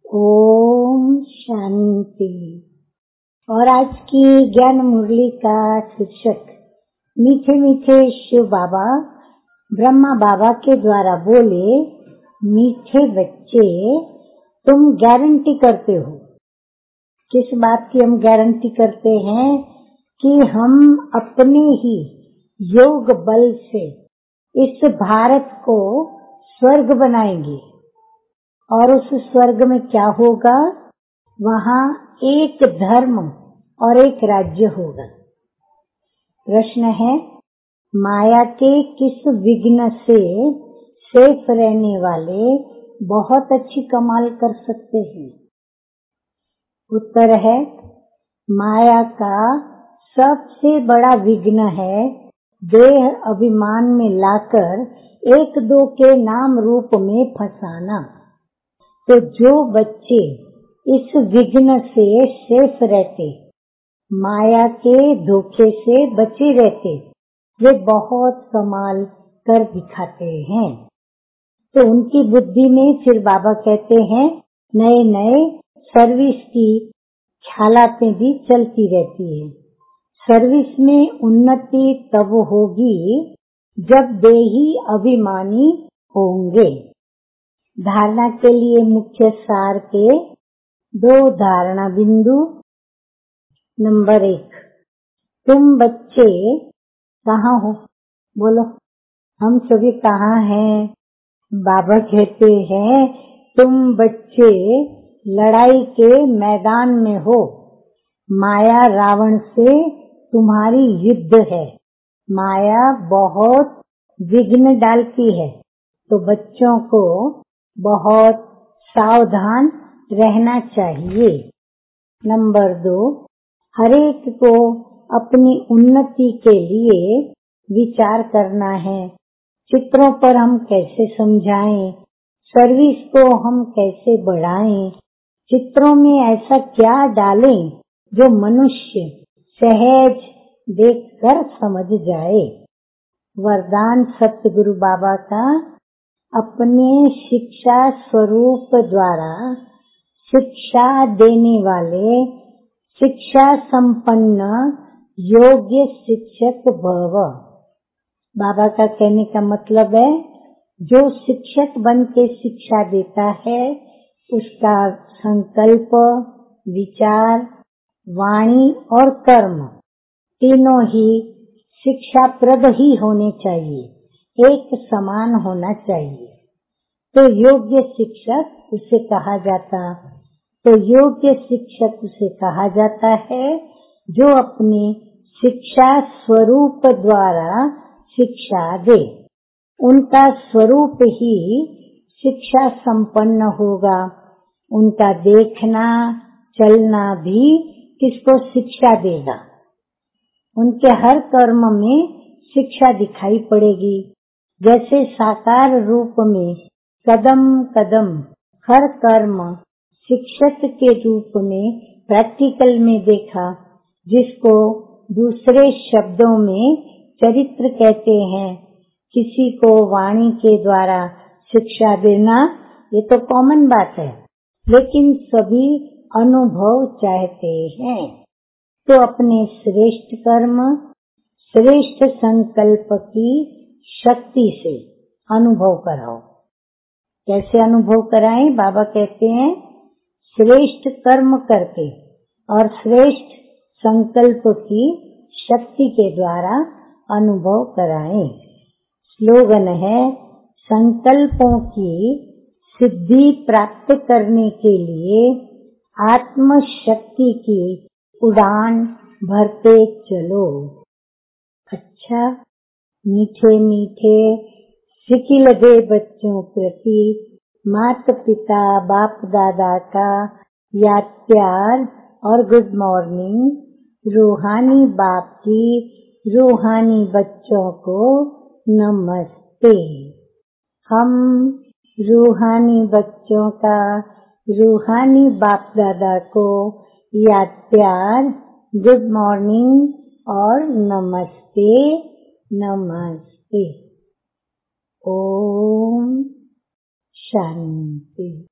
ओम शांति। और आज की ज्ञान मुरली का शीर्षक मीठे मीठे शिव बाबा ब्रह्मा बाबा के द्वारा बोले, मीठे बच्चे तुम गारंटी करते हो। किस बात की हम गारंटी करते हैं? कि हम अपने ही योग बल से इस भारत को स्वर्ग बनाएंगे। और उस स्वर्ग में क्या होगा? वहाँ एक धर्म और एक राज्य होगा। प्रश्न है, माया के किस विघ्न से सेफ रहने वाले बहुत अच्छी कमाल कर सकते हैं? उत्तर है, माया का सबसे बड़ा विघ्न है देह अभिमान में लाकर एक दो के नाम रूप में फंसाना। तो जो बच्चे इस विघ्न से सेफ रहते, माया के धोखे से बचे रहते, वे बहुत कमाल कर दिखाते हैं। तो उनकी बुद्धि में फिर बाबा कहते हैं नए नए सर्विस की ख्यालातें भी चलती रहती है। सर्विस में उन्नति तब होगी जब देही अभिमानी होंगे। धारणा के लिए मुख्य सार के 2 धारणा बिंदु। नंबर 1, तुम बच्चे कहाँ हो? बोलो, हम सभी कहाँ हैं? बाबा कहते हैं तुम बच्चे लड़ाई के मैदान में हो। माया रावण से तुम्हारी युद्ध है। माया बहुत विघ्न डालती है, तो बच्चों को बहुत सावधान रहना चाहिए। नंबर 2, हरेक को अपनी उन्नति के लिए विचार करना है। चित्रों पर हम कैसे समझाएं, सर्विस को हम कैसे बढ़ाएं, चित्रों में ऐसा क्या डालें जो मनुष्य सहज देखकर समझ जाए। वरदान सतगुरु बाबा का अपने शिक्षा स्वरूप द्वारा शिक्षा देने वाले शिक्षा संपन्न योग्य शिक्षक भव। बाबा का कहने का मतलब है, जो शिक्षक बन के शिक्षा देता है उसका संकल्प, विचार, वाणी और कर्म तीनों ही शिक्षाप्रद ही होने चाहिए, एक समान होना चाहिए। तो योग्य शिक्षक उसे कहा जाता है जो अपने शिक्षा स्वरूप द्वारा शिक्षा दे। उनका स्वरूप ही शिक्षा संपन्न होगा। उनका देखना चलना भी किसको शिक्षा देगा। उनके हर कर्म में शिक्षा दिखाई पड़ेगी। जैसे साकार रूप में कदम कदम हर कर्म शिक्षक के रूप में प्रैक्टिकल में देखा, जिसको दूसरे शब्दों में चरित्र कहते हैं। किसी को वाणी के द्वारा शिक्षा देना ये तो कॉमन बात है, लेकिन सभी अनुभव चाहते हैं। तो अपने श्रेष्ठ कर्म, श्रेष्ठ संकल्प की शक्ति से अनुभव कराओ। कैसे अनुभव कराएं? बाबा कहते हैं श्रेष्ठ कर्म करके और श्रेष्ठ संकल्प की शक्ति के द्वारा अनुभव कराएं। स्लोगन है, संकल्पों की सिद्धि प्राप्त करने के लिए आत्म शक्ति की उड़ान भरते चलो। अच्छा, मीठे मीठे सिकी लगे बच्चों प्रति माता पिता बाप दादा का याद प्यार और गुड मॉर्निंग। रूहानी बाप की रूहानी बच्चों को नमस्ते। हम रूहानी बच्चों का रूहानी बाप दादा को याद प्यार, गुड मॉर्निंग और नमस्ते नमस्ते। ओम शांति।